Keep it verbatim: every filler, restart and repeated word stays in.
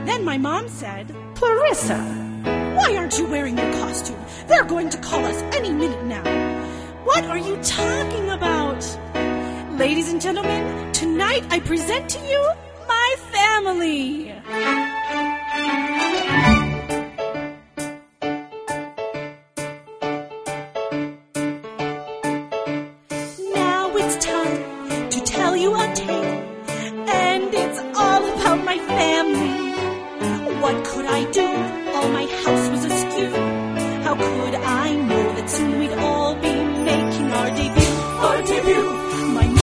Then my mom said, "Clarissa, why aren't you wearing your costume? They're going to call us any minute now." "What are you talking about?" "Ladies and gentlemen, tonight I present to you my family."